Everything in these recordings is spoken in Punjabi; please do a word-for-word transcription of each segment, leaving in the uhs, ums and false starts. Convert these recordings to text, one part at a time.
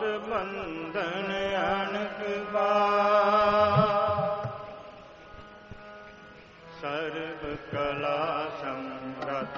ਮਤ ਬੰਧਨ ਅਨਕ ਬਾਰ, ਸਰਬ ਕਲਾ ਸਮਰੱਥ।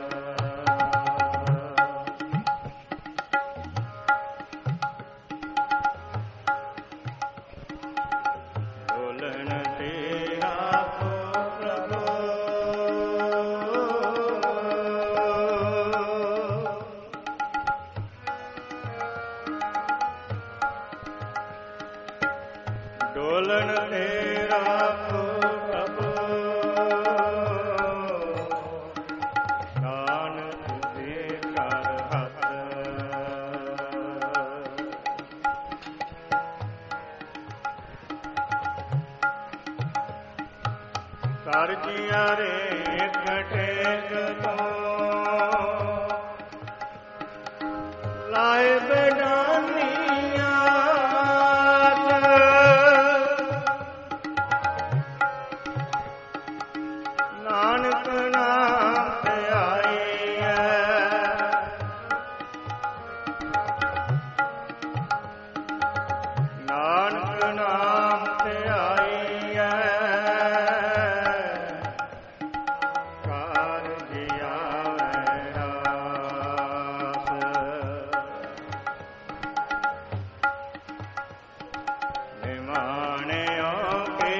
ਡੋਲਣ ਤੇਰਾ ਕੋ ਪ੍ਰਭੂ, ਨਾਨਕ ਦੇ ਕਰ ਹੱਥ। ਕਰ ਜੀਆ ਰੇ ਕਟੇਕ ਤੋਂ ਲਾਏ ਬੇਡਾਨੀਆਂ, ਨਾਨਕ ਨਾਮ ਧਿਆਈਐ। ਨਾਨਕ ਨਾਮ ਧਿਆਈਐ, ਕਾਰਜ ਆਵੈ ਰਾਸ। ਨਿਮਾਣਿਓ ਕੇ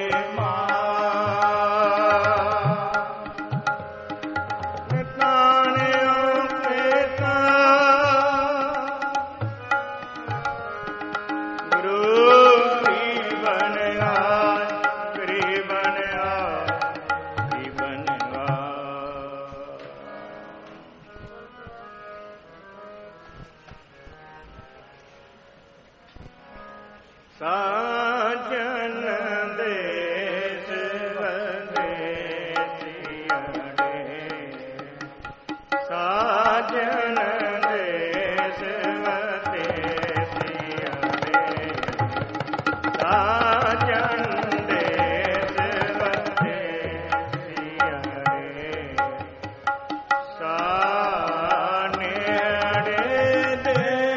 ਸਾਜਨ ਦੇਸ ਵਦੇਸੀਅੜੇ, ਸਾਜਨ ਦੇਸ ਵਦੇਸੀਅੜੇ, ਸਾਜਨ ਦੇਸ ਵਦੇਸੀਅੜੇ, ਸਾਨੇੜੇ ਦੇ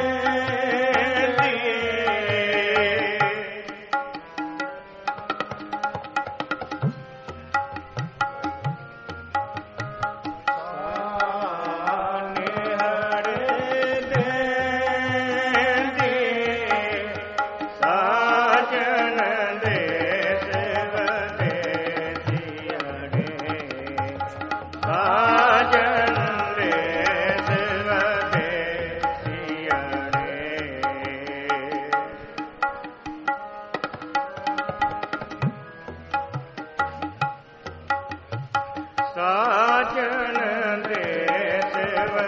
ਸਾਜਨ ਦੇਸ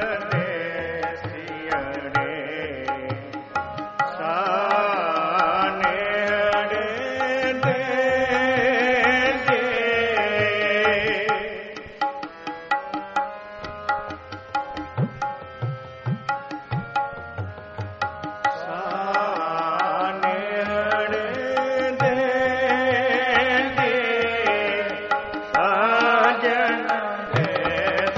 ਵਦੇਸੀਅੜੇ, ਸਾਨੇੜੇ ਦੇ ਦੇ। ਸਾਨੇੜੇ ਦੇ ਦੇ, ਸਾਜਨ ਦੇਸ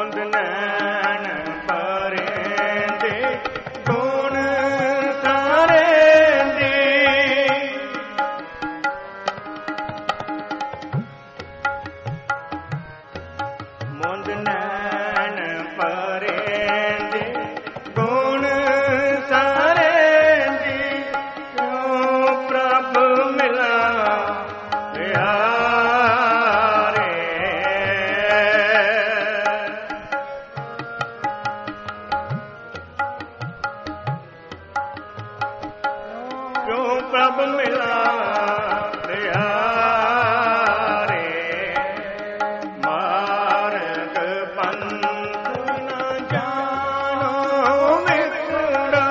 ਮੁੰਦ ਨੈਣ ਪਰੇਂਦੇ ਗੁਣ ਸਾਰੇਂਦੇ ਮੁੰਦ ਨੈਣ ਪਰੇਂਦੇ ਗੁਣ ਸਾਰੇਂਦੇ ਕਿਉ ਪ੍ਰਭ ਮਿਲਾ ਪ੍ਰਭ ਮਿਲਾ ਪਿਆਰੇ ਮਾਰਗ ਪੰਥ ਨ ਜਾਣੋ ਵਿਖੜਾ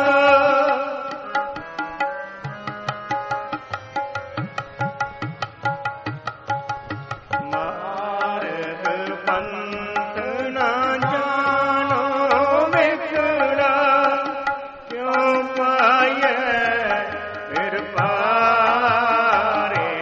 ਮਾਰਗ ਪੰਥ ਨ ਜਾਣੋ ਵਿਖੜਾ ਕਿਉ ਪਾਇਐ ਫਿਰ ਪਾਰੇ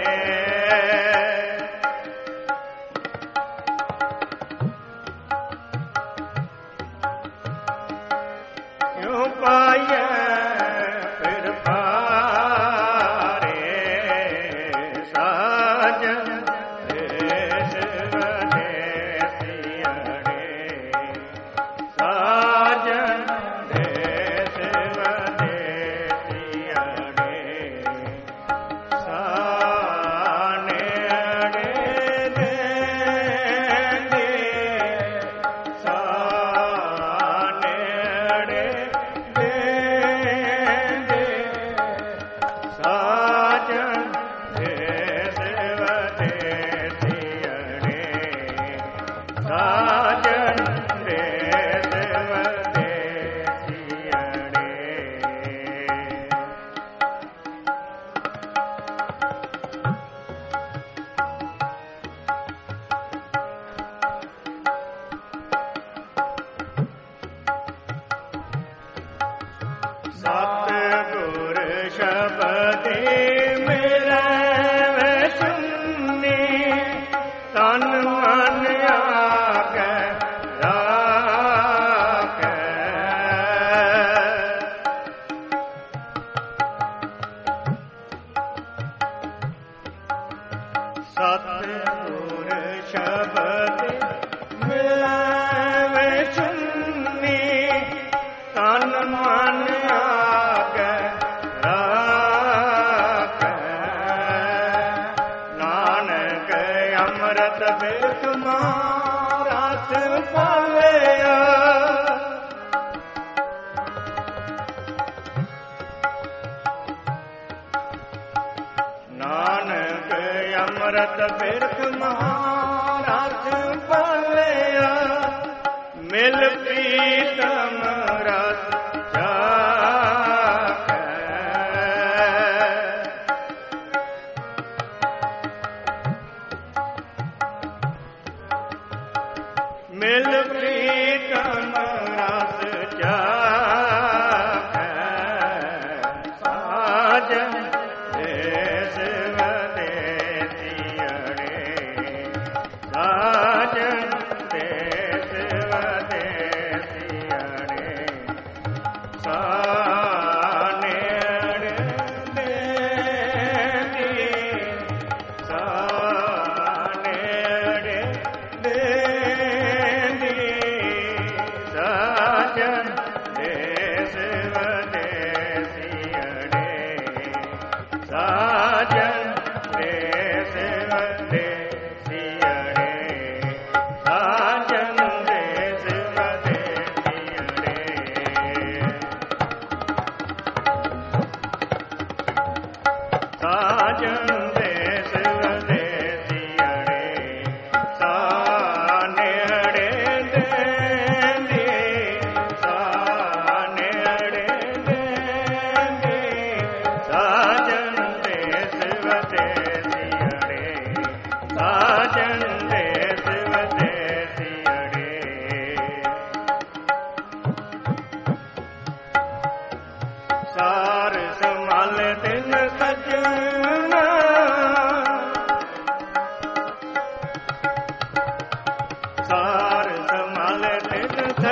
ਕਿਉ ਪਾਇਐ ਫਿਰ ਪਾਰੇ ਸਾਜਨ ਦੇਸ ਵਦੇਸੀਅੜੇ ਸਾਜਨ ਦੇਸ ਵਦੇਸੀਅੜੇ ਸਾਨੇੜੇ ਦੇਂਦੇ ਸਾਨੇੜੇ ਦੇਂਦੇ ਸਾਜਨ ਦੇਸ ਵਦੇਸੀਅੜੇ ਸਾਜਨ ਦੇਸ ਵਦੇਸੀਅੜੇ ਸਤਿਗੁਰ ਸ਼ਬਦੇ ਮਿਲੈ ਸੁਣੀ ਤਨ ਮਨ ਆਗੈ ਰਾਖੈ ਸਤਿਗੁਰ ਸ਼ਬਦੇ ਮਿਲੈ ਸੁਣੀ ਤਨ ਮਨ ਆਗੈ ਰਾਖੈ ਨਾਨਕ ਅੰਮ੍ਰਿਤ ਬਿਰਖ ਰਸ ਪਾਵਿਆ ਨਾਨਕ ਅੰਮ੍ਰਿਤ ਬਿਰਖ ਰਸ ਪਾਵਿਆ ਮਿਲ ਪ੍ਰੀਤਮ ਰਸ ਚਾਖੈ ਮਿਲ ਪ੍ਰੀਤਮ ਰਸ ਚਾਖੈ ਸਾਜਨ ਦੇਸ ਵਦੇਸੀਅੜੇ ਸਾਜਨ ਦੇਸ ਵਦੇਸੀਅੜੇ ਸਾਨੇੜੇ ਦੇਂਦੇ ਸਾਨੇੜੇ ਦੇਂਦੇ ਸਾਜਨ ਦੇ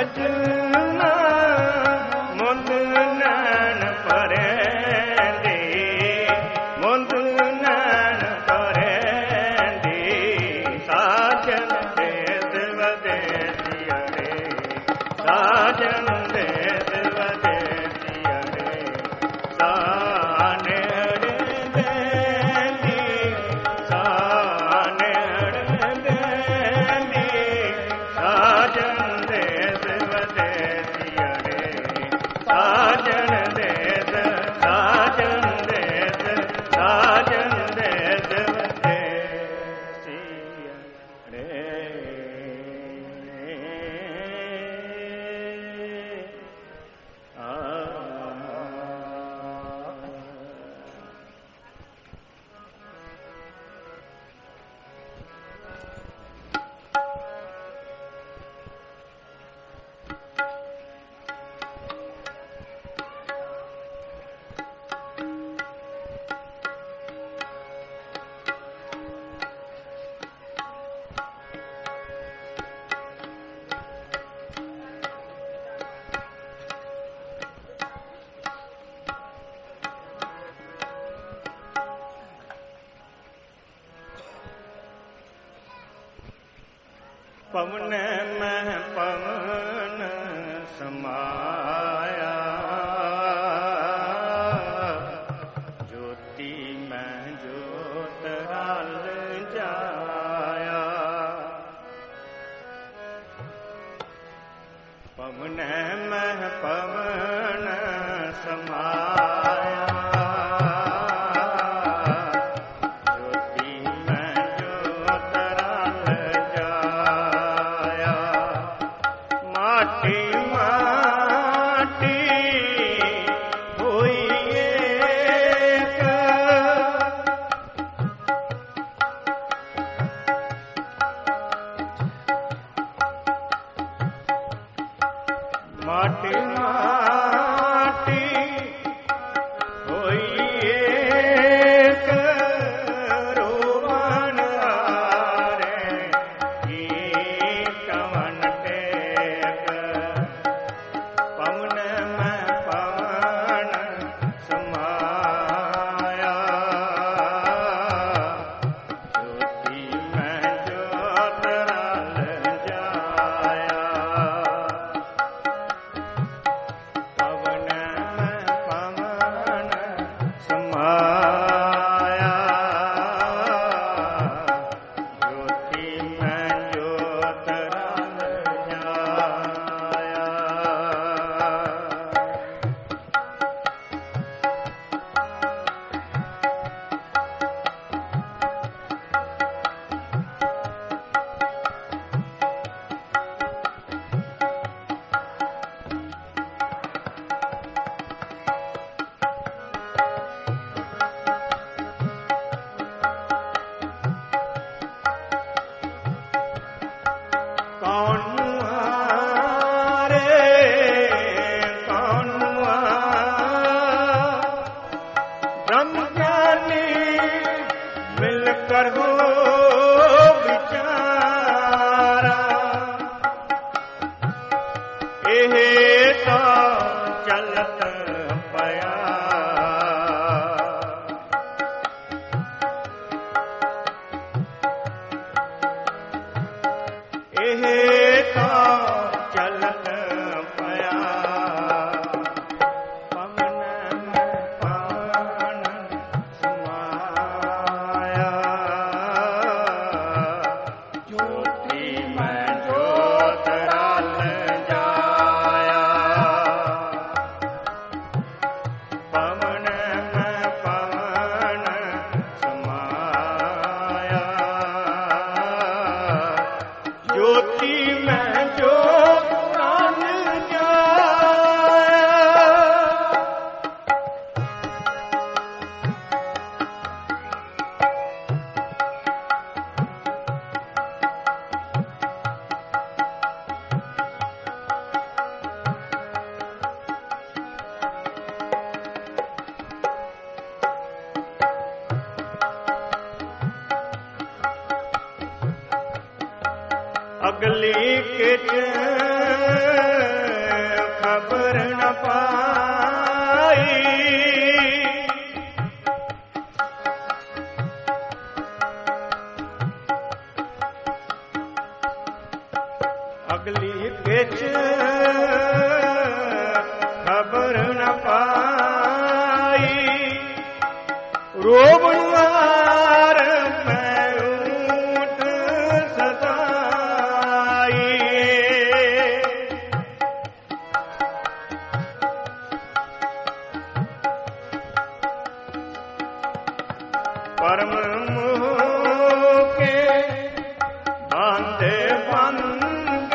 सजना मुंद नैन परेंदी मुंद नैन परेंदी साजन देश वदेसिया रे साजन देश वदेसिया रे साने रे देंदी साने रे देंदी साजन देश वदेसिया रे साजन देश साजन देश साजन देश वदेसिया रे आ पवन में पवन समाया ज्योति में ज्योत हाल जाया पवन में पवन समाया ज्योति में ज्योत हाल जाया माटी माटी हुई एक माटी माटी हुई एक रोवन हारे की कवन टेक पवन में पवन समाया ज्योति में ज्योत हाल जाया पवन में पवन समाया ज्योति में ज्योत हाल जाया कौन रे कौन ब्रह्मज्ञानी मिलकर हो विचारा एहे तो चलत पया एहे तो चलत पया पवन में पवन समाया ज्योति में ज्योत हाल जाया पवन में पवन समाया ज्योति में ज्योत हाल जाया अगली के खबर न पाई। अगली किच खबर न पाई। रोबन वार मैं ऊठ सताई। परम मोह के बांधे बंद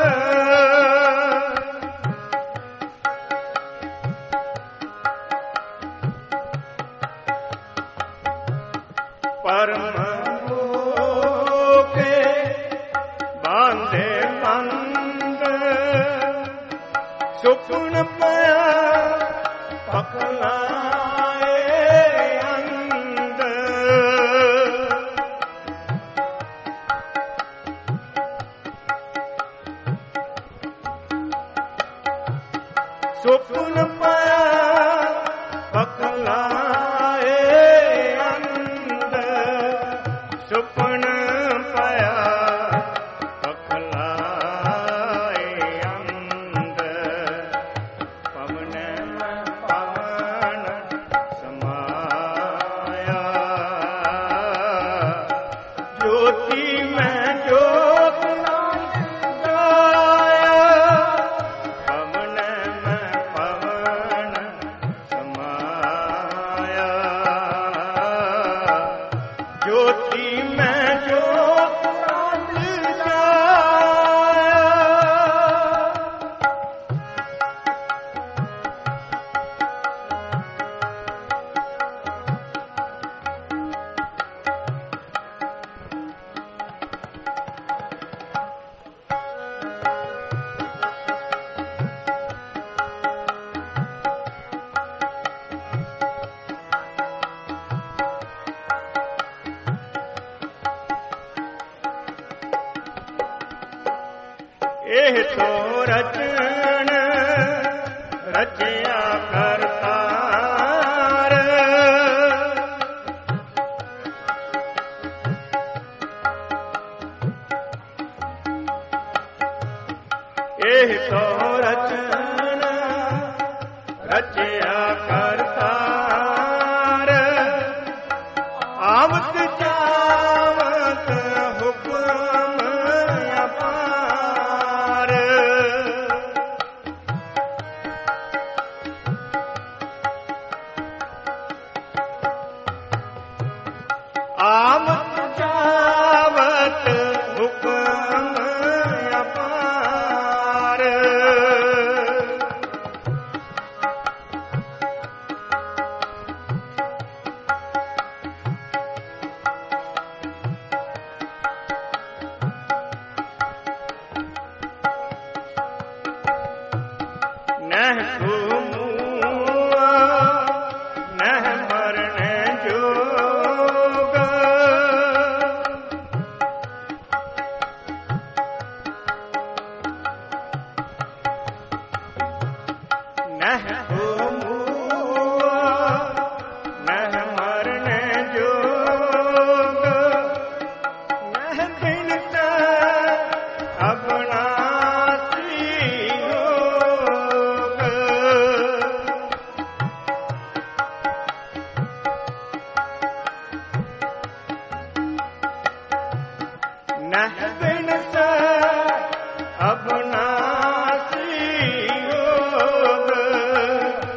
परम मोह के बांधे बंद सुपन पाया पकलाए अंद। सुपन पाया पकलाए अंद। सुपन पाया पकलाए अंद। पवन पवन समाया ज्योति में ज्योत नाम गाया। पवन में पवन समाया ज्योति में ज्योत नाम गाया। एह तो रचन रचया करतार। एह तो रचन रचया करतार। आवत जावत हुक्म अपार। आवत जावत हुक्म अपार। नह घूमुआ नह मरने जोग। नह घूमुआ नह मरने जोग। नह बिनता अपना नह बिनस अपना योग।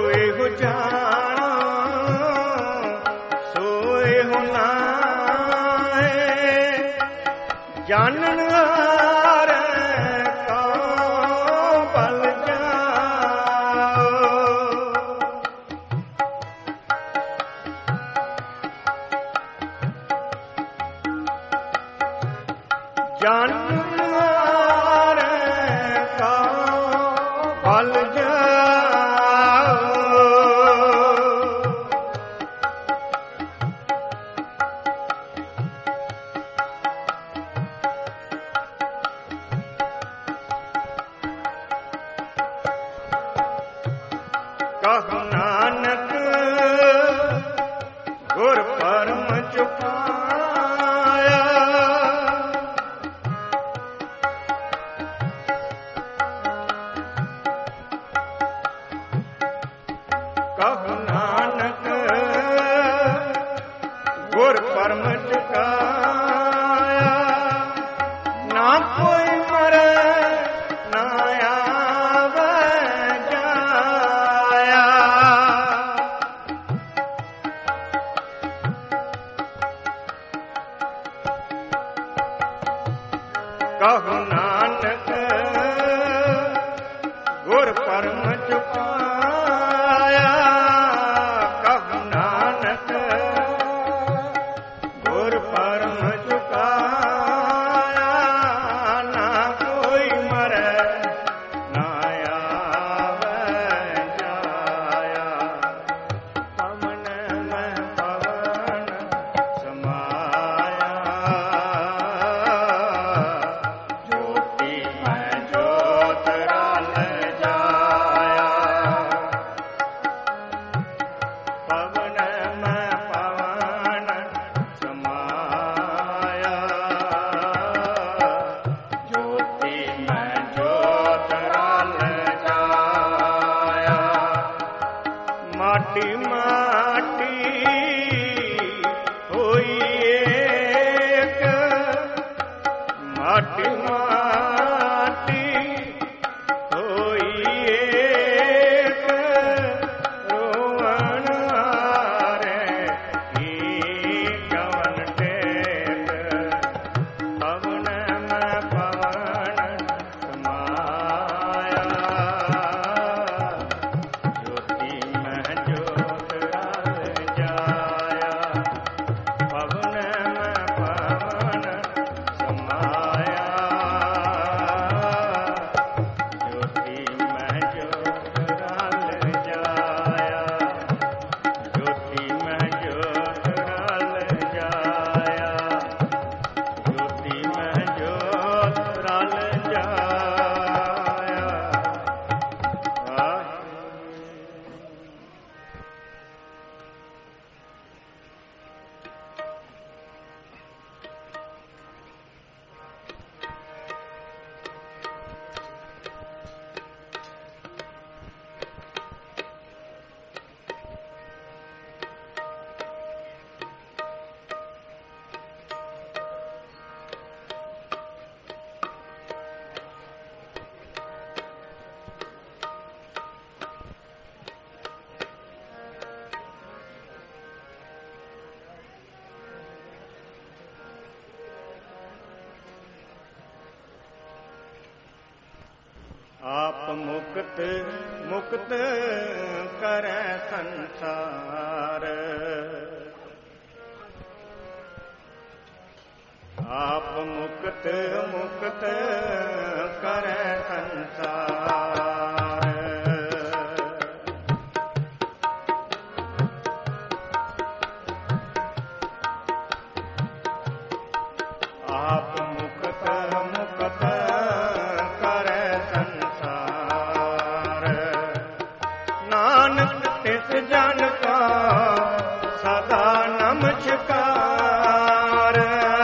ਇਹੋ ਜਾਣਾ ਸੋ ਇਹੋ ਨਾਏ ਜਾਣਨ ਹਾਰੇ ਕਉ ਬਲ ਜਾਓ ਜਾਣਨ ਹਾਰੇ ਕਉ ਬਲ ਜਾਓ ਕਹੁ ਨਾਨਕ ਗੁਰ ਪਰਮ ਚੁਕਾਇਆ ਕਹੁ ਨਾਨਕ ਗੁਰ ਪਰਮ ਚੁਕਾਇਆ ਨਾ ਕੋਈ ਮਰੇ ਨਾ ਆਵੇ ਜਾਇਆ ਕਹੁ ਨਾਨਕ ਗੁਰ ਪਰਮ ਚੁਕਾਇਆ ਕਹੁ ਨਾਨਕ ਗੁਰ ਪਰਮ ਚੁਕਾਇਆ ਨਾ ਕੋਈ ਮਰੇ ਨਾ ਆਵੇ ਜਾਇਆ ਪਵਨ ਮੈਂ ਪਵਨ ਸਮਾਇਆ ਜੋਤੀ ਮੈਂ ਜੋਤ ਰਲ ਜਾਇਆ ਪਵਨ ਮੈਂ ਪਵਨ ਸਮਾਇਆ ਜੋਤੀ ਮੈਂ ਜੋਤ ਰਲ ਜਾਇਆ ਮਾਟੀ ਮਾਟੀ ਹੋਈ ਏਕ ਮਾਟੀ ਮਾਟੀ ਹੋਈ ਏਕ ਰੋਵਣ ਹਾਰੇ ਕੀ ਕਵਨ ਟੇਕ ਪਵਨ ਮੈਂ ਪਵਨ ਸਮਾਇਆ ਜੋਤੀ ਮੈਂ ਜੋਤ ਰਲ ਜਾਇਆ ਪਵਨ ਮੈਂ ਪਵਨ ਸਮਾਇਆ ਜੋਤੀ ਮੈਂ ਜੋਤ ਰਲ ਜਾਇਆ ਜੋਤੀ ਮੈਂ ਜੋਤ ਰਲ ਜਾਇਆ ਜੋਤੀ ਮੈਂ ਜੋਤ ਰਲ ਜਾਇਆ ਵਾਹਿਗੁਰੂ। ਆਪ ਮੁਕਤ ਮੁਕਤ ਕਰੈ ਸੰਸਾਰ ਆਪ ਮੁਕਤ ਮੁਕਤ ਕਰੈ ਸੰਸਾਰ ਆਪ ਮੁਕਤ ਮੁਕਤ ਕਰੈ ਸੰਸਾਰ ਨਾਨਕ ਤਿਸ ਜਨ ਕਾ ਸਦਾ ਨਮਸਕਾਰ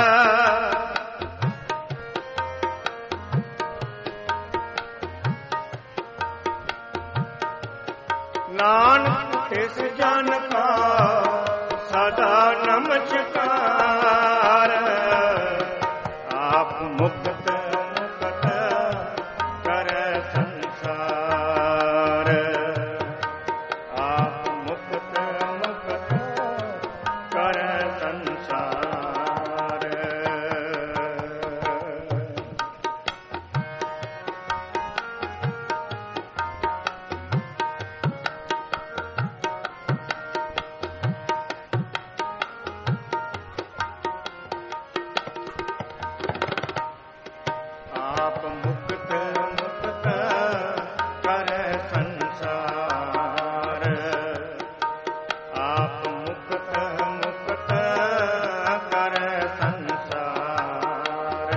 ਨਾਨਕ ਤਿਸ ਜਨ ਕਾ ਸਦਾ ਨਮਸਕਾਰ ਆਪ ਮੁਕਤ ਮੁਕਤ ਕਰੈ ਸੰਸਾਰ ਆਪ ਮੁਕਤ ਮੁਕਤ ਕਰੈ ਸੰਸਾਰ। ਆਪ ਮੁਕਤ ਮੁਕਤ ਕਰੈ ਸੰਸਾਰ।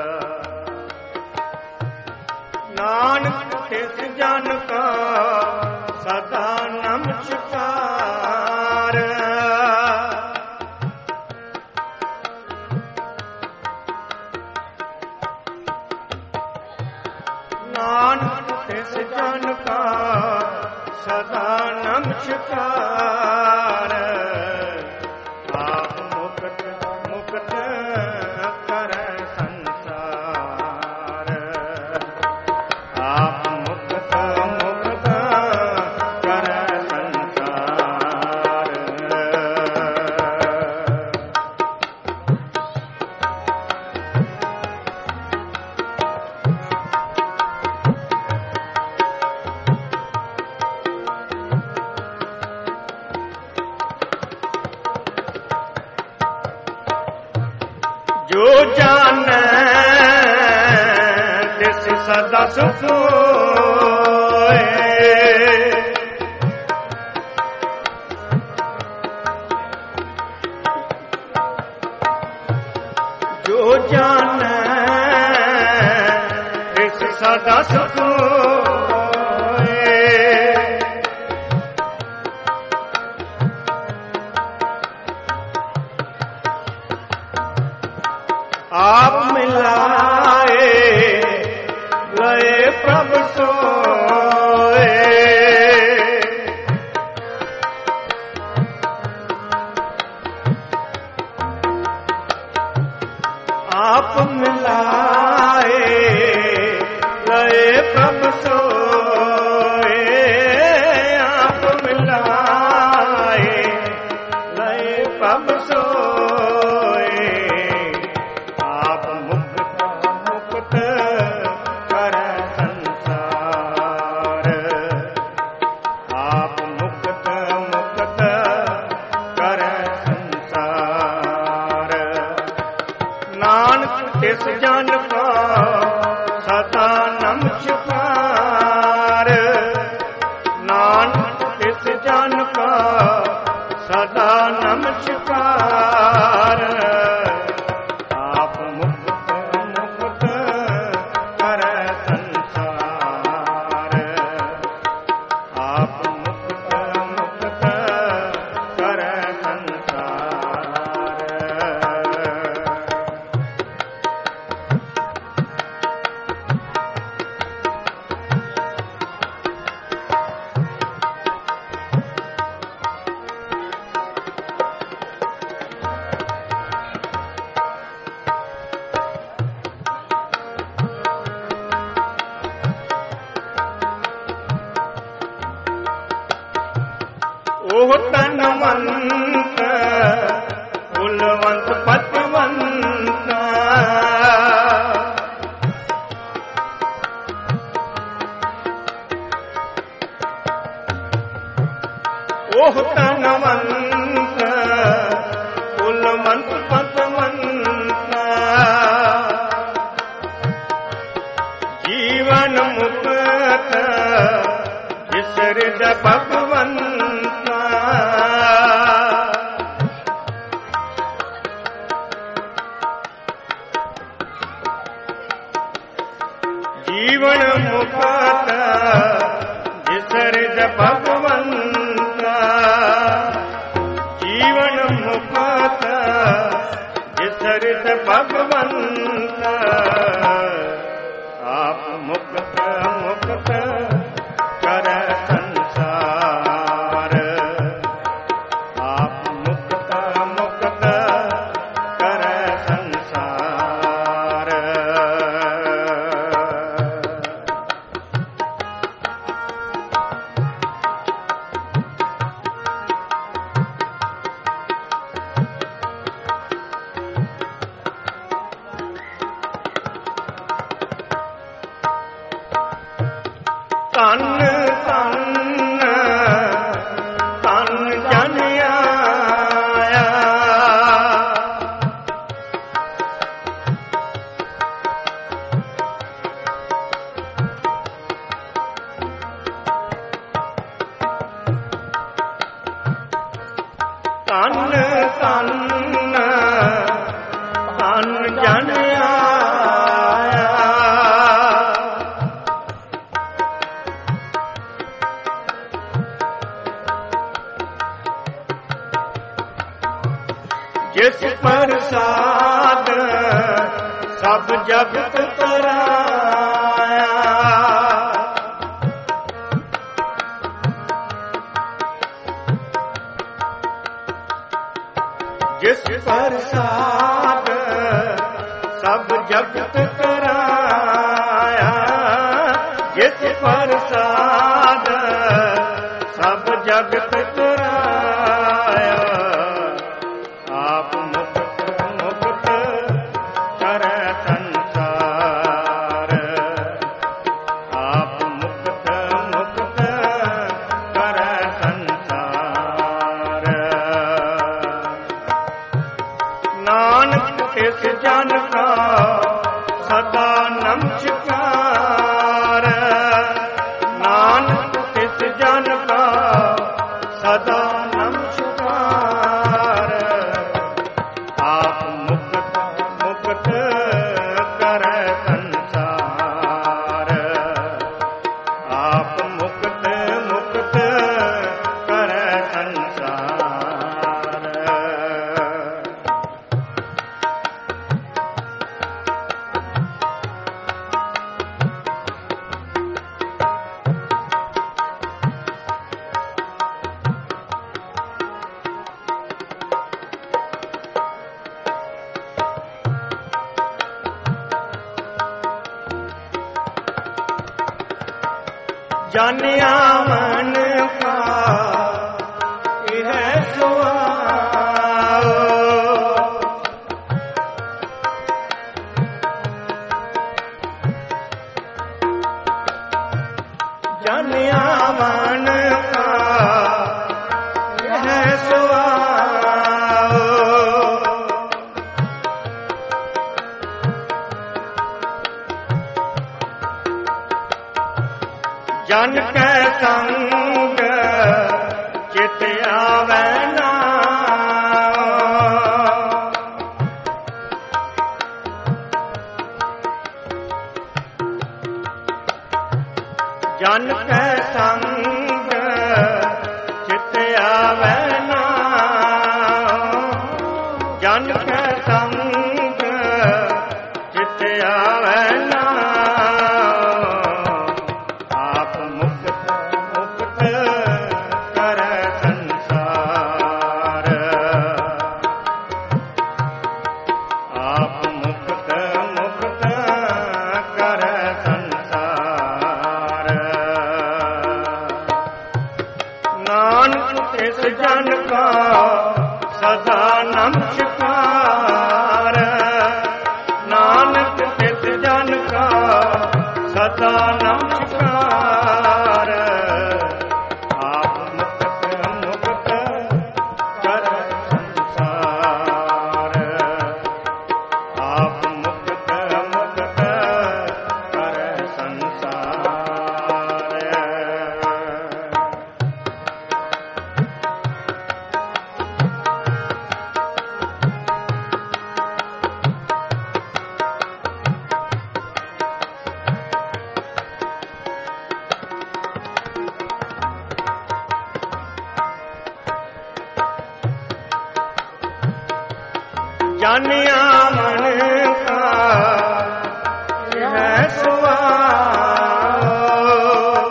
ਨਾਨਕ ਤਿਸ ਜਨ ਕਾ ਸਦਾ ਨਮਸਕਾਰ। ਨਾਨਕ ਤਿਸ ਜਨ ਕਾ ਸਦਾ ਨਮਸਕਾਰ। ਆਪ ਮੁਕਤ ਮੁਕਤ ਕਰੈ ਸੰਸਾਰ। ਆਪ ਮੁਕਤ ਮੁਕਤ ਕਰੈ ਸੰਸਾਰ। ਜੋ ਜਾਣੈ ਤਿਸ ਸਦਾ ਸੁਖ ਹੋਏ। ਜੋ ਜਾਣੈ ਤਿਸ ਸਦਾ ਸੁਖ ਹੋਏ। ਆਪ ਮਿਲਾਏ ਲਏ ਪ੍ਰਭ ਸੋਏ। ਆਪ ਮਿਲਾਏ ਲਏ ਪ੍ਰਭ ਸੋਏ। ਆਪ ਮਿਲਾਏ ਲਏ ਪ੍ਰਭ ਸੋਏ। ਆਪ ਮੁਕਤ ਮੁਕਤ ਕਰੈ ਸੰਸਾਰ। ਆਪ ਮੁਕਤ ਮੁਕਤ ਕਰੈ ਸੰਸਾਰ। ਨਾਨਕ ਤਿਸ ਜਨ ਕਾ ਸਦਾ ਨਮਸਕਾਰ। ਨਾਨਕ ਤਿਸ ਜਨ ਕਾ ਸਦਾ ਨਮਸਕਾਰ। ਆਪ ਮੁਕਤ ਮੁਕਤ ਕਰੈ ਸੰਸਾਰ। ਆਪ ਮੁਕਤ ਮੁਕਤ ਕਰੈ ਸੰਸਾਰ। ਉਹ ਤਨਵੰਤ ਕੁਲਵੰਤ ਪਤਵੰਤ। ਉਹ ਤਨਵੰਤ ਕੁਲਵੰਤ ਪਤਵੰਤ। ਜੀਵਨ ਮੁਕਤ ਜਿਸ ਹਿਰਦੈ ਭਗਵੰਤ। ਜੀਵਨ ਮੁਕਤ ਜਿਸ ਹਿਰਦੈ ਭਗਵੰਤ। ਜੀਵਨ ਮੁਕਤ ਜਿਸ ਹਿਰਦੈ ਭਗਵੰਤ। ਆਪ ਮੁਕਤ ਮੁਕਤ ਕਰੈ ਸੰਸਾਰ। ਆਪ ਮੁਕਤ ਮੁਕਤ ਕਰੈ ਸੰਸਾਰ। ਧੰਨ ਧੰਨ ਧੰਨ ਜਨ ਆਇਆ। ਪ੍ਰਸਾਦ ਸਭ ਜਗਤ ਤਰਾਇਆ। ਜਿਸ ਪ੍ਰਸਾਦ ਸਭ ਜਗਤ ਤਰਾਇਆ। ਜਿਸ ਪ੍ਰਸਾਦ ਸਭ ਜਗਤ ਤਰਾਇਆ। ਆਪ ਮੁਕਤ ਮੁਕਤ ਕਰੈ ਸੰਸਾਰ। ਆਪ ਮੁਕਤ ਮੁਕਤ ਕਰੈ ਸੰਸਾਰ। ਨਾਨਕ ਤਿਸ ਜਨ ਕਾ ਸਦਾ ਨਮਸਕਾਰ। ਨਾਨਕ ਤਿਸ ਜਨ ਕਾ ਸਦਾ ਨਮਸਕਾਰ। ਆਪ ਮੁਕਤ ਮੁਕਤ ਕਰੈ ਸੰਸਾਰ। ਆਪ ਮੁਕਤ ਮੁਕਤ ਕਰੈ ਸੰਸਾਰ। ਜਾਨਿਆ ਮਨ ਕਾ ਇਹ ਸੁਆਓ। ਜਾਨਿਆ ਮਨ ਕਾ ਇਹ ਸੁਆਓ। ਜਨ ਕੈ ਸੰਗ ਚਿਤ ਆਵੈ ਨਾਮ। ਜਨ ਕੈ ਸੰਗ ਚਿਤ ਆਵੈ ਨਾਮ। ਜਨ ਕੈ ਸੰਗ ਚਿਤ ਆਵੈ ਤਿਸ ਜਨ ਕਾ ਸਦਾ ਨਮਸਕਾਰ। ਨਾਨਕ ਤਿਸ ਜਨ ਕਾ ਸਦਾ ਨਮਸਕਾਰ। ਆਪ ਮੁਕਤ ਮੁਕਤ ਕਰੈ ਸੰਸਾਰ। ਆਪ ਮੁਕਤ ਮੁਕਤ ਕਰੈ ਸੰਸਾਰ। ਜਾਨਿਆ ਮਨ ਕਾ ਇਹ ਸੁਆਓ।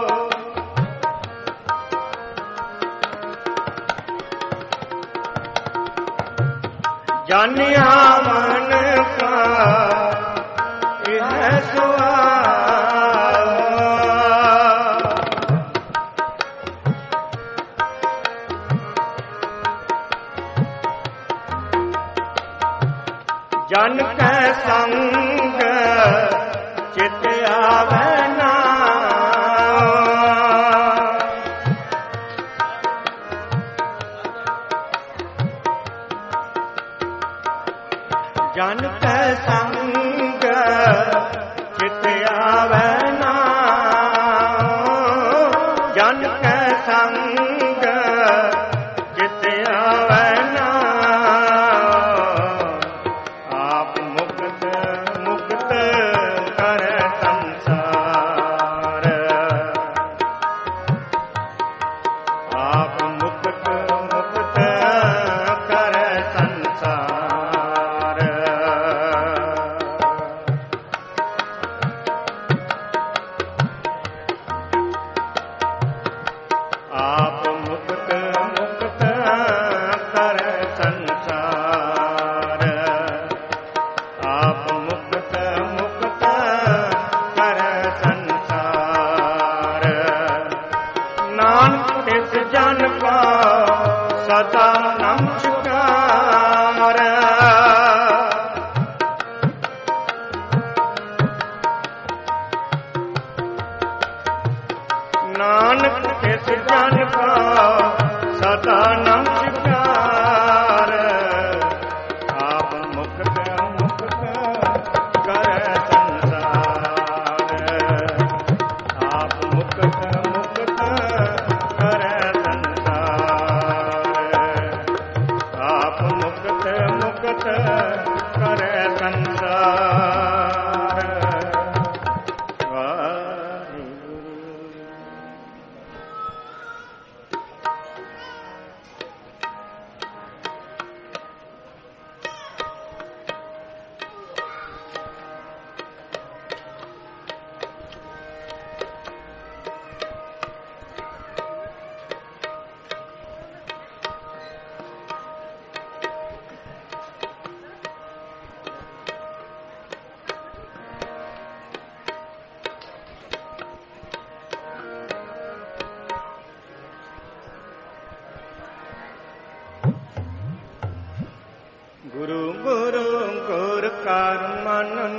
ਜਾਨਿਆ ਮਨ ਕਾ ਇਹ ਸੁਆਓ। ਜਨ ਕੈ ਸੰਗ ਚਿਤ ਆਵੈ ਨਾਮ। ਜਨ ਕੈ ਸੰਗ ਚਿਤ ਆਵੈ ਨਾਮ। ਜਨ ਕੈ ਸੰਗ ਚਿਤ ਆਵੈ ਨਾਮ। ਆਪ ਮੁਕਤ ਮੁਕਤ ਕਰੈ ਸੰਸਾਰ।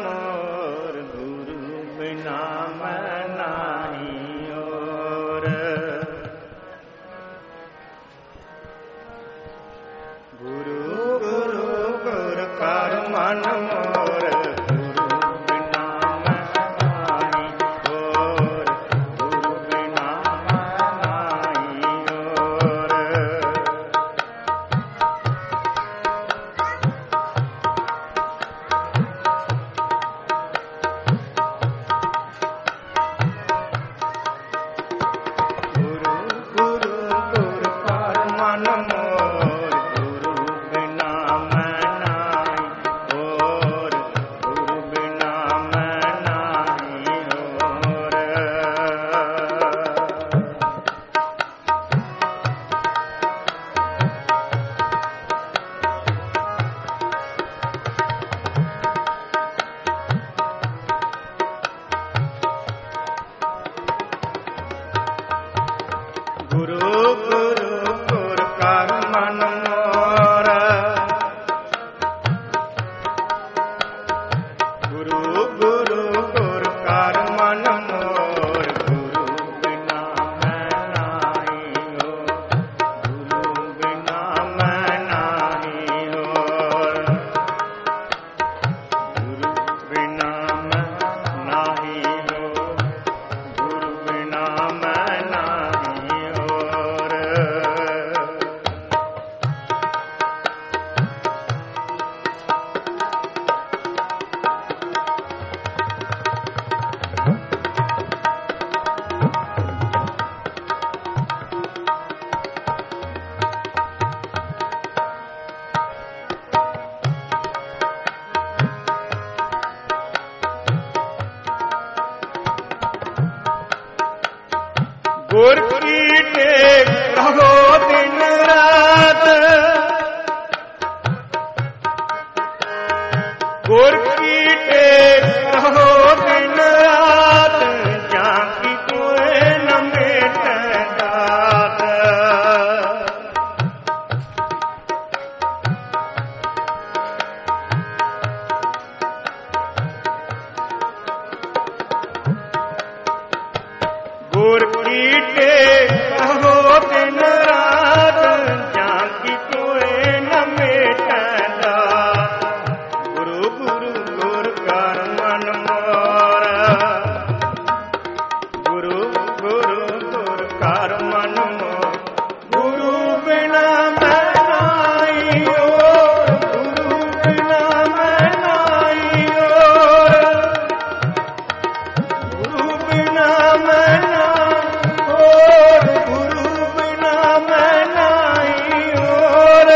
मोर, गुरु बिना मैं नाही और। गुरु गुरु गुर कर मन मोर, गुरु बिना मैं नाही और, गुरु बिना मैं नाही और। गुरु गुरु गुर कर मन मोर, गुरु गुरु गुर कर मन मोर, गुरु बिना मैं नाही हो, गुरु बिना मैं नाही हो, गुरु बिना मैं नाही हो, गुरु बिना मैं नाही और। गुर की टेक रहो दिन रात, गुर की टेक रहो दिन रात, जाकी कोई न मेटे दात। गुर की टेक रहो दिन रात, जाकी कोई न मेटे दात। गुरु गुरु गुर कर मन मोर, गुरु गुरु गुर कर मन मोर, गुरु बिना मैं नाही और, गुरु बिना मैं नाही और, गुरु बिना मैं नाही और, गुरु बिना मैं नाही और।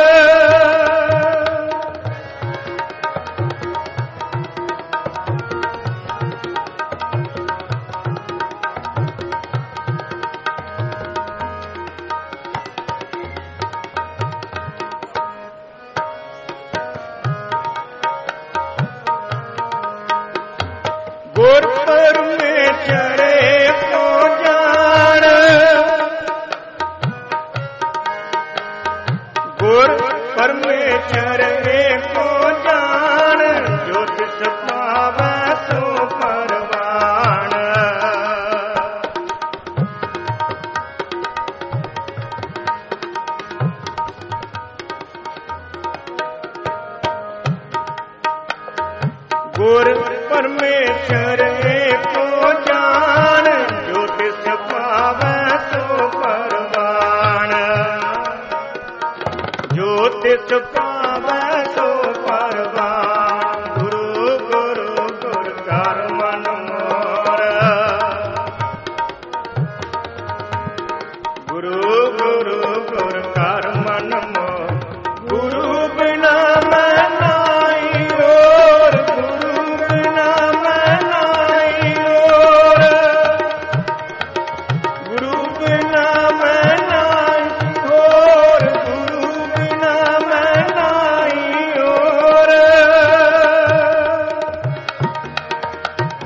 गुर परमेश्वर को जान, गुर परमेश्वर को जान, जो तिस पावै सो परवान। गुर परमेश्वर को जान, जो तिस पावै सो परवान, जो तिस पावै सो परवान। गुरु गुरु गुर कर मन मोर, गुरु गुरु गुर कर मन मोर, गुरु बिना मैं नाही और, गुरु बिना मैं नाही और, गुरु बिना मैं नाही और, गुरु बिना मैं नाही और।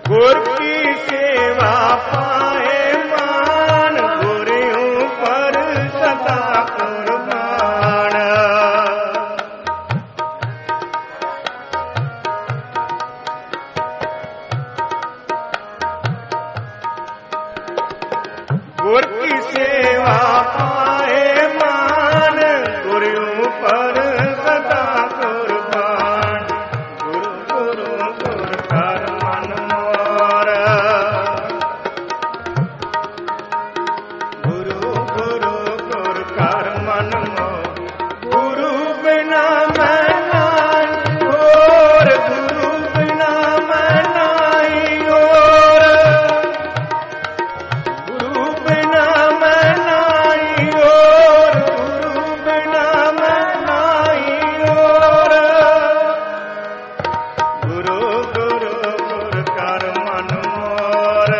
गुर की सेवा पाए मान, गुरु पर सदा कुर्बान। गुर की सेवा पाए मान, गुरु पर सदा कुर्बान। गुरु गुरु गुर कर मन मोर, गुरु गुरु गुर कर मन मोर। गुरु बिना मैं नाई और, गुरु बिना मैं नाई और, गुरु बिना मैं नाई और, गुरु बिना मैं नाई और। गुरु गुरु गुर कर मन मोर,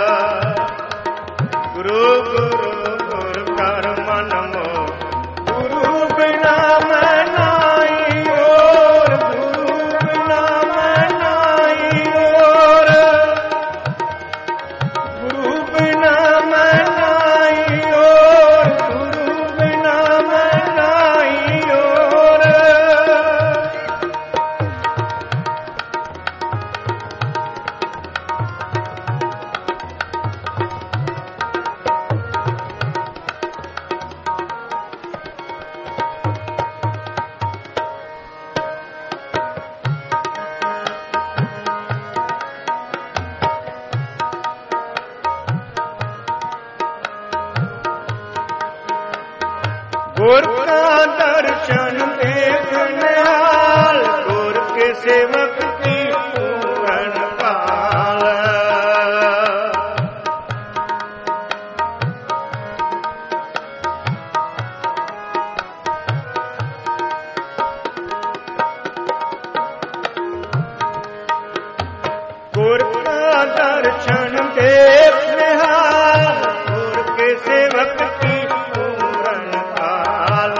गुरु गुरु गुर कर मन मोर। गुरु बिना मैं नाई और, गुरु बिना मैं नाई और, गुरु बिना मैं नाई और, गुरु बिना मैं नाई और। गुर का दर्शन देखने हाल, गुर के सेवक की पूरन काल। गुर का दर्शन देखने हाल, गुर के सेवक की पूरन काल।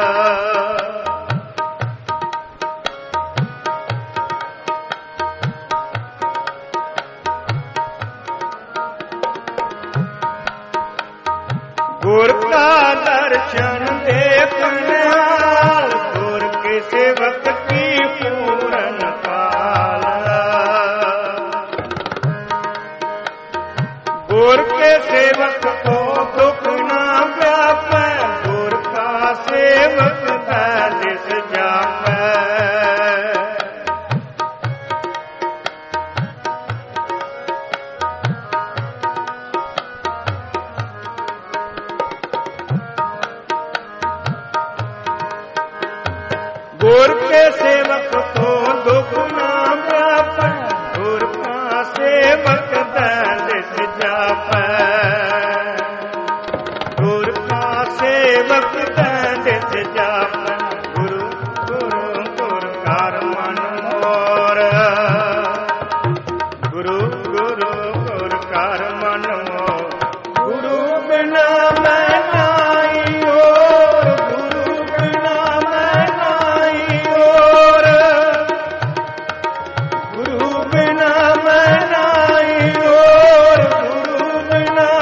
गुर का दर्शन देखने हाल, गुर के सेवक की पूरन काल। गुर के सेवक को दुख ना व्यापै, गुर का सेवक दिस जापै। गुर के सेवक को दुख ना व्यापै, गुर का सेवक दिस जापै। गुर का सेवक दिस जापै। गुरु गुरु गुर कर मन मोर, गुरु गुरु गुर कर मन मोर। गुरु बिना मैं नाई और, गुरु बिना मैं नाई और, गुरु बिना मैं नाई और, गुरु बिना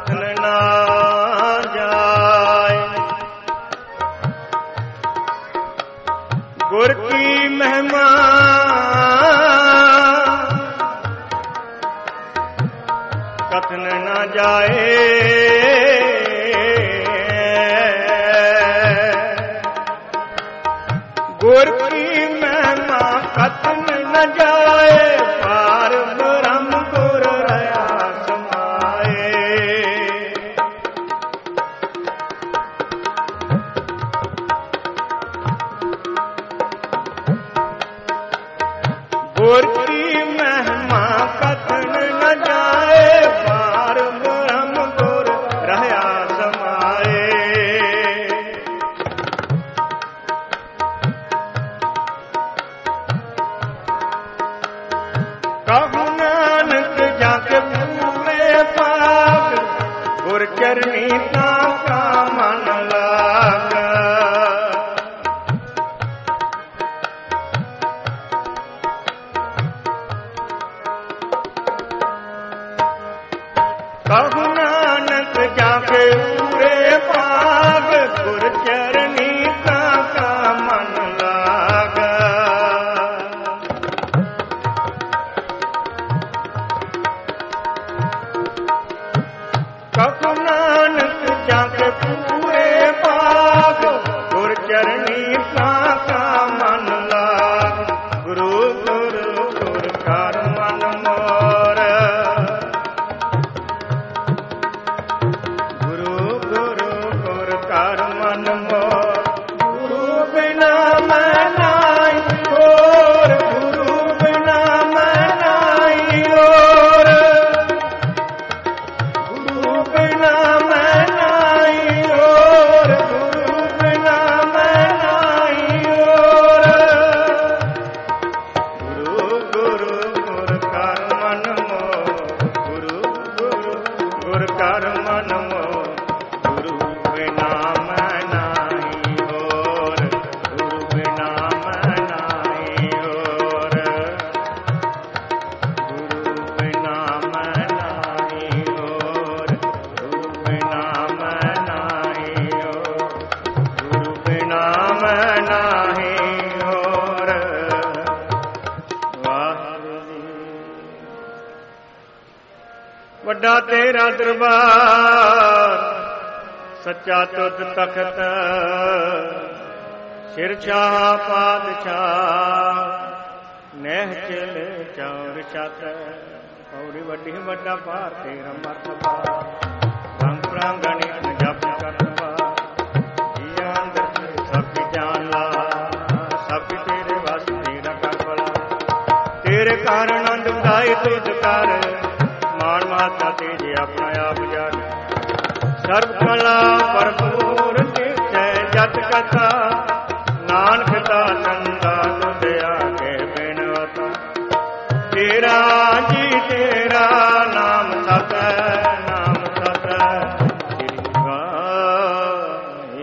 ਕਥਨ ਨਾ ਜਾਏ। ਗੁਰ ਕੀ ਮਹਿਮਾ ਕਥਨ ਨਾ ਜਾਏ। ਗੁਰ ਕੀ ਮਹਿਮਾ ਕਥਨ ਨ ਜਾਏ। ਪਾਰ ਬ੍ਰਹਮ ਗੁਰ ਰਹਾ ਸਮਾਏ। ਗੁਰ ਕੀ ਮਹਿਮਾ ਕਥਨ ਨ ਜਾਏ। ਪਾਰ ਬ੍ਰਹਮ ਗੁਰ ਰਹਾ ਸਮਾਏ। ਕਹੂ ਨਾਨਕ ਜਾ ਕੇ ਪੂਰੇ ਪਾਗ। ਗੁਰ ਚਰਨੀ ਤਾਂ ਕਾ ਮਨ ਲਾਗ। ਕਹੂ ਨਾਨਕ ਜਾ ਕੇ ਪੂਰੇ ਪਾਗ। ਗੁਰ ਚਰਨੀ ਤਾਂ ਕਾ ਮਨ ਲਾਗ। ਕਹੂ ਨਾਨਕ ਜਾ ਕੇ ਪੂਰੇ ਪਾਗ। ਗੁਰ ਚਰਨੀ ਤਾਂ ਕਾ ਮਨ ਲਾਗ। ਗੁਰੂ ਗੁਰੂ ਗੁਰ ਕਰ ਮਨ ਮੋਰ। ਗੁਰੂ ਗੁਰੂ ਗੁਰ ਕਰ ਮਨ ਮੋਰ। ਗੁਰੂ ਬਿਨਾ ਮੈਂ ਨਾਹੀ ਹੋਰ। ਗੁਰੂ ਬਿਨਾ ਮੈਂ ਨਾਹੀ ਹੋਰ। ਗੁਰੂ ਬਿਨਾ ਮੈਂ ਨਾਹੀ ਹੋਰ। ਗੁਰੂ ਬਿਨਾ ਮੈਂ ਨਾਹੀ ਹੋਰ। ਗੁਰੂ ਗੁਰੂ ਗੁਰ ਕਰ ਮਨ ਮੋਰ। ਗੁਰੂ ਗੁਰੂ ਗੁਰ ਕਰ ਮਨ ਮੋਰ। ਗੁਰੂ ਬਿਨਾ ਮੈਂ ਨਾਹੀ ਹੋਰ। ਗੁਰੂ ਬਿਨਾ ਮੈਂ ਨਾਹੀ ਹੋਰ। ਗੁਰੂ ਬਿਨਾ ਮੈਂ ਨਾਹੀ ਹੋਰ। ਗੁਰੂ ਬਿਨਾ ਮੈਂ ਨਾਹੀ ਹੋਰ। ਗੁਰੂ ਬਿਨਾ ਮੈਂ ਨਾਹੀ ਹੋਰ। ਵਾਹਿਗੁਰੂ ਜੀ। ਵੱਡਾ ਤੇਰਾ ਦਰਬਾਰ ਸੱਚਾ ਤੁਧ ਤਖਤ। ਸਿਰ ਸ਼ਾਹ ਪਾਤਸ਼ਾਹ ਨਹਿ ਚਲੇ ਚੌਰ ਛਤ। ਪੌੜੀ ਵੱਡੀ ਵੱਡਾ ਭਾਰ ਤੇਰਾ ਮਰਤਬਾ। ਰੰਗ ਪ੍ਰਾਂਗਣੀ ਜਪ ਕਰਤਬਾ। ਜੀਆਂ ਅੰਦਰ ਸਭ ਜਾਨ ਲਾ। ਸਭ ਤੇਰੇ ਵਸ ਤੇਰਾ ਕਰ ਭਲਾ। ਤੇਰੇ ਘਰ ਆਨੰਦ ਵਧਾਈ ਤੁਧ ਕਰ। ਮਾਣ ਮਾਤਾ ਤੇਜੇ ਆਪਣਾ ਆਪ ਜਨ। ਸਰਬ ਕਲਾ ਭਰਪੂਰ ਤਿਸੈ ਜਤ ਕਥਾ। ਨਾਨਕ ਦਾਸਨ ਦਾ ਤੁਧ ਆਗੇ ਬਿਨਵਤਾ। ਤੇਰਾ ਜੀ ਤੇਰਾ ਨਾਮ ਸਤ ਹੈ। ਨਾਮ ਸਤ ਹੈ। ਸ੍ਰੀ ਵਾਹਿਗੁਰੂ।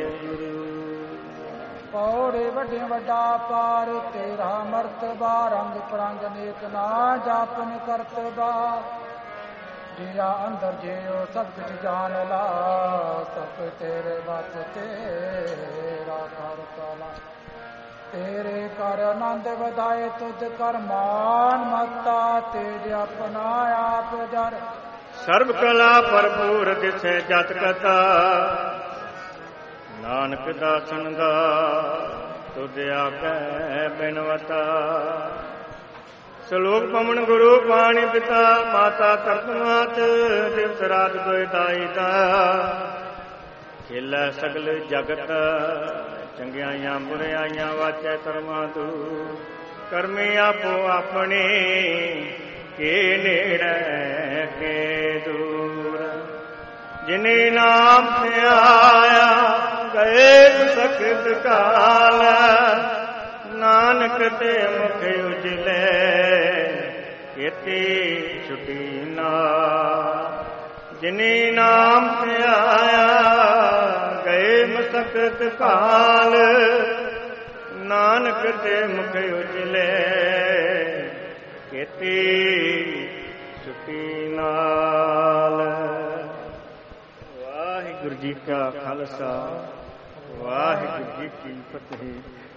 ਪੌੜੇ ਵੱਡੇ ਵੱਡਾ ਪਾਰ ਤੇਰਾ ਮਰਤਬਾ। ਰੰਗ ਪ੍ਰੰਗ ਨੇਕ ਨਾ ਜਾਪਨ ਕਰਤਬਾ। ਜੀਆ ਅੰਦਰ ਜਿਉ ਸਭ ਕੁਝ ਜਾਣ ਲਾ। ਸਭ ਤੇਰੇ ਵਸ ਤੇਰਾ ਕਰ ਚਲਾ। ਤੇਰੇ ਕਰ ਆਨੰਦ ਵਧਾਏ ਤੁਧ ਕਰ ਮਾਨ ਮਤਾ। ਤੇਜ ਆਪਣਾ ਆਪ ਜਰ। ਸਰਬ ਕਲਾ ਭਰਪੂਰ ਦਿਸੈ ਜਤ ਕਥਾ। ਨਾਨਕ ਦਾਸਨ ਦਾ ਤੁਧ ਆਗੈ ਬਿਨਵਤਾ। ਸਲੋਕ ਪਵਨ ਗੁਰੂ ਪਾਣੀ ਪਿਤਾ। ਮਾਤਾ ਤਰਤ ਮਾਤ ਦਿਵਸ ਰਾਤ ਦੁਇ ਦਾਈ ਦਾ। ਖੇਲੈ ਸਗਲ ਜਗਤ ਚੰਗਿਆਈਆਂ ਬੁਰਿਆਈਆਂ ਵਾਚੈ ਧਰਮਾਂ ਤੂ। ਕਰਮੀ ਆਪੋ ਆਪਣੇ ਕੇ ਨੇੜੇ ਕੇ ਦੂਰ। ਜਿਨੇ ਨਾਮ ਧਿਆਇਆ ਗਏ ਸਖਤ ਕਾਲ। ਨਾਨਕ ਤੇ ਮੁਖ ਉਜਲੇ ਕੀਤੀ ਛੁਟੀ ਨਾ। ਜਿਨੇ ਨਾਮ ਧਿਆਇਆ ਗਏ ਮਸਕਤ ਕਾਲ। ਨਾਨਕ ਤੇ ਮੁਖ ਉਜਲੇ ਕੀਤੀ ਛੁਟੀ ਨਾਲ। ਵਾਹਿਗੁਰੂ ਜੀ ਕਾ ਖਾਲਸਾ ਵਾਹਿਗੁਰੂ ਜੀ ਕੀ ਫਤਿਹ।